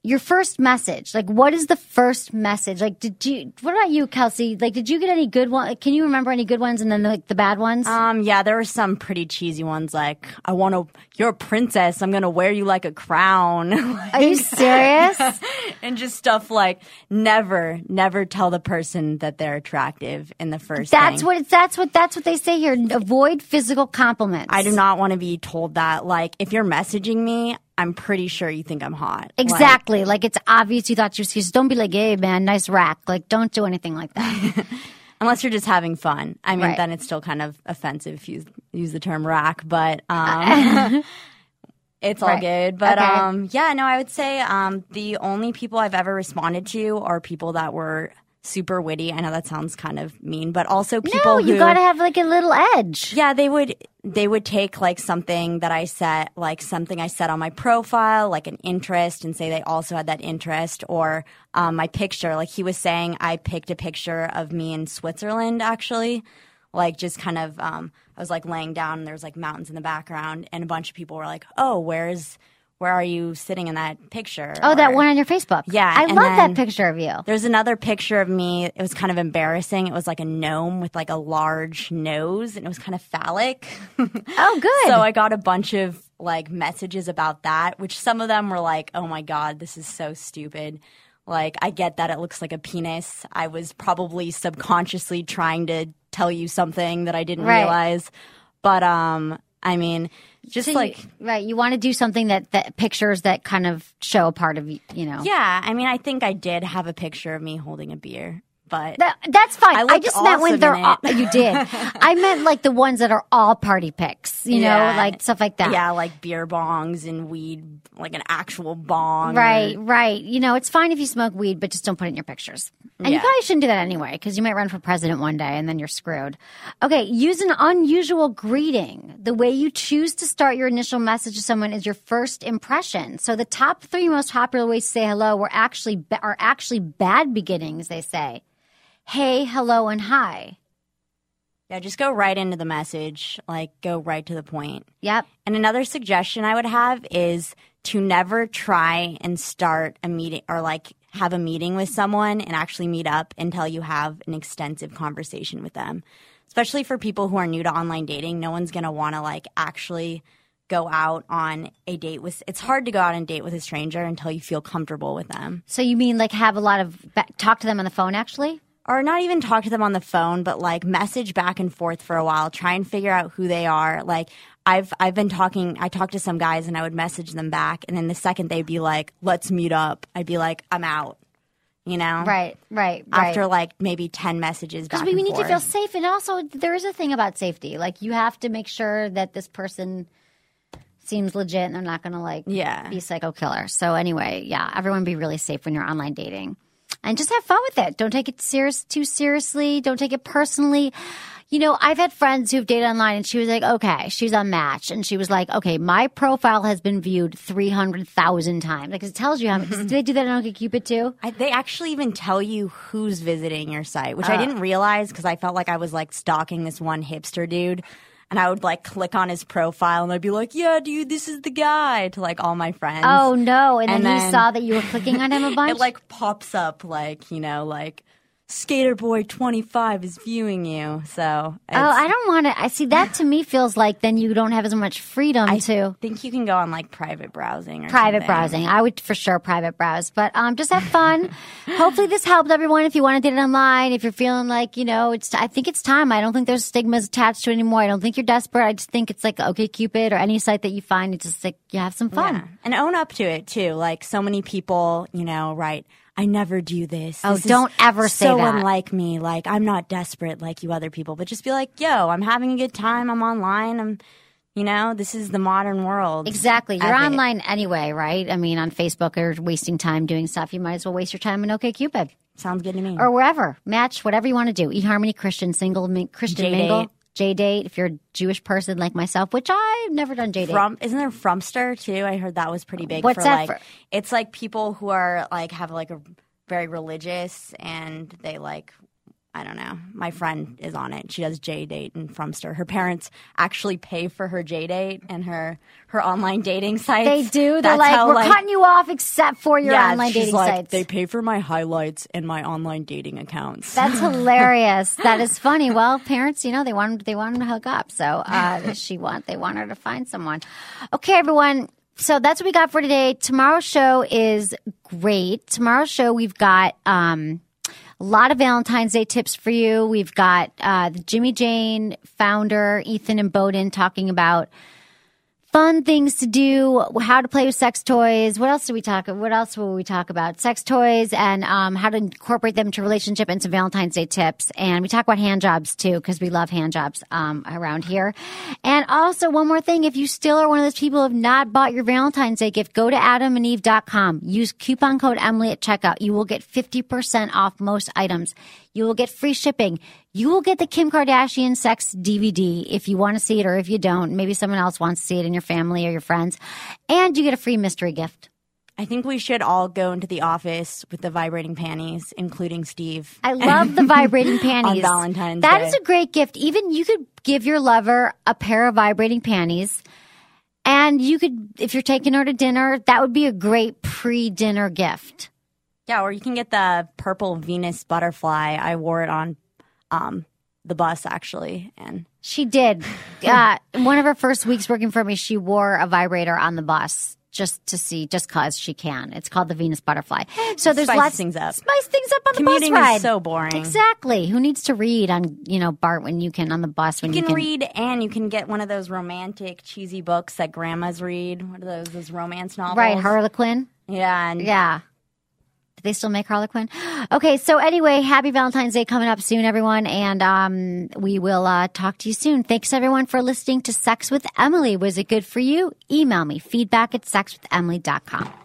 your first message, like what is the first message? Like did you, what about you, Kelsey? Like did you get any good ones? Can you remember any good ones and then like the bad ones? Um, yeah, there were some pretty cheesy ones like, I want to, you're a princess, I'm going to wear you like a crown. Like, are you serious? And just stuff like never, never tell the person that they're attractive in the first That's thing. what it's, that's what, that's what they say here. Avoid physical compliments. I do not want to be told that. Like, if you're messaging me, I'm pretty sure you think I'm hot. Exactly. Like, like it's obvious you thought you were, don't be like, hey man, nice rack. Like, don't do anything like that. Unless you're just having fun. I mean, Right. then it's still kind of offensive if you use the term rack, but um, it's all Right. good. But Okay. um, yeah, no, I would say um, the only people I've ever responded to are people that were super witty. I know that sounds kind of mean, but also people No, you who, gotta have like a little edge. yeah, they would they would take like something that I said, like something I said on my profile, like an interest, and say they also had that interest, or um, my picture. Like he was saying, I picked a picture of me in Switzerland, actually, like just kind of. Um, I was like laying down, and there was like mountains in the background, and a bunch of people were like, "Oh, where's where are you sitting in that picture?" Oh, that Or- one on your Facebook. Yeah, I and love then- that picture of you. There's another picture of me. It was kind of embarrassing. It was like a gnome with like a large nose, and it was kind of phallic. Oh, good. So I got a bunch of like messages about that, which some of them were like, "Oh my god, this is so stupid." Like, I get that it looks like a penis. I was probably subconsciously trying to tell you something that I didn't Right. realize. But um, I mean, just So you- like right, you want to do something that, that pictures that kind of show a part of you, you know. yeah. I mean, I think I did have a picture of me holding a beer, but That, that's fine. I I, looked just meant when awesome they're in all, it. you did. I meant like the ones that are all party pics, you know, Yeah. like stuff like that. yeah, like beer bongs and weed, like an actual bong. Right, or- right. You know, it's fine if you smoke weed, but just don't put it in your pictures. And you Yeah. probably shouldn't do that anyway, because you might run for president one day and then you're screwed. Okay, use an unusual greeting. The way you choose to start your initial message to someone is your first impression. So the top three most popular ways to say hello were actually ba- are actually bad beginnings. They say, "Hey, hello, and hi." Yeah, just go right into the message. Like, go right to the point. Yep. And another suggestion I would have is to never try and start a meeting or like have a meeting with someone and actually meet up until you have an extensive conversation with them. Especially for people who are new to online dating, no one's going to want to like actually go out on a date with it's hard to go out on a date with a stranger until you feel comfortable with them. So you mean like have a lot of ba- talk to them on the phone actually? Or not even talk to them on the phone, but like message back and forth for a while. Try and figure out who they are. Like I've I've been talking. I talked to some guys and I would message them back, and then the second they'd be like, "Let's meet up," I'd be like, "I'm out." You know, Right, right, right. After like maybe ten messages back Because we, and we need forth. to feel safe. And also, there is a thing about safety. Like, you have to make sure that this person seems legit and they're not going to, like, Yeah. be psycho killer. So, anyway, yeah, everyone be really safe when you're online dating. And just have fun with it. Don't take it serious too seriously. Don't take it personally. You know, I've had friends who've dated online, and she was like, okay, she was on Match, and she was like, okay, my profile has been viewed three hundred thousand times. Like, it tells you how many. Do they do that on OkCupid too? I, they actually even tell you who's visiting your site, which Uh. I didn't realize because I felt like I was like stalking this one hipster dude. And I would like click on his profile and I'd be like, yeah, dude, this is the guy to like all my friends. Oh, no. And, And then, he then- saw that you were clicking on him a bunch? It like pops up like, you know, like Skater Boy twenty-five is viewing you. So Oh, I don't want to. I see that to me feels like then you don't have as much freedom I to think you can go on like private browsing or private something. browsing. I would for sure private browse, but um, just have fun. Hopefully, this helped everyone. If you want to date it online, if you're feeling like you know, it's. I think it's time. I don't think there's stigmas attached to it anymore. I don't think you're desperate. I just think it's like OkCupid or any site that you find. It's just like you have some fun. Yeah. And own up to it too. Like so many people, you know, right? I never do this. Oh, This is don't ever say so that. unlike me. Like I'm not desperate like you other people, but just be like, yo, I'm having a good time. I'm online. I'm, you know, this is the modern world. Exactly. You're Have it. online anyway, right? I mean, on Facebook or wasting time doing stuff. You might as well waste your time in OkCupid. Sounds good to me. Or wherever. Match, whatever you want to do. eHarmony, Christian, single, min- Christian J-date. mingle, J-date. If you're a Jewish person like myself, which I've never done J-date. From isn't there Frumster too? I heard that was pretty big. What's for that like for? It's like people who are like have like a very religious and they like I don't know. My friend is on it. She does J-Date and Frumster. Her parents actually pay for her J-Date and her, her online dating sites. They do? They're That's like, how, we're like, cutting you off except for your yeah, online she's dating like, sites. They pay for my highlights and my online dating accounts. That's hilarious. That is funny. Well, parents, you know, they want they want them to hook up. So uh, she want they want her to find someone. Okay, everyone. So that's what we got for today. Tomorrow's show is great. Tomorrow's show we've got um, a lot of Valentine's Day tips for you. We've got uh, the Jimmy Jane founder, Ethan and Bowden, talking about fun things to do, how to play with sex toys. What else do we talk? What else will we talk about? Sex toys and um, how to incorporate them into a relationship and some Valentine's Day tips. And we talk about hand jobs too, because we love hand jobs um, around here. And also one more thing, if you still are one of those people who have not bought your Valentine's Day gift, go to adam and eve dot com. Use coupon code Emily at checkout. You will get fifty percent off most items. You will get free shipping. You will get the Kim Kardashian sex D V D if you want to see it, or if you don't, maybe someone else wants to see it in your family or your friends. And you get a free mystery gift. I think we should all go into the office with the vibrating panties, including Steve. I love the vibrating panties. On Valentine's That Day. is a great gift. Even you could give your lover a pair of vibrating panties. And you could, if you're taking her to dinner, that would be a great pre-dinner gift. Yeah, or you can get the purple Venus butterfly. I wore it on um, the bus, actually. And she did. Uh, one of her first weeks working for me, she wore a vibrator on the bus just to see, just cause she can. It's called the Venus butterfly. So there's Spice lots things up. Spice things up on Commuting the bus ride. is so boring. Exactly. Who needs to read on, you know, Bart when you can on the bus? When you you can, can read, and you can get one of those romantic, cheesy books that grandmas read. What are those? Those romance novels? Right, Harlequin. Yeah. And Yeah. Do they still make Harlequin? Okay, so anyway, happy Valentine's Day coming up soon, everyone. And um, we will uh, talk to you soon. Thanks, everyone, for listening to Sex with Emily. Was it good for you? Email me, feedback at sex with emily dot com.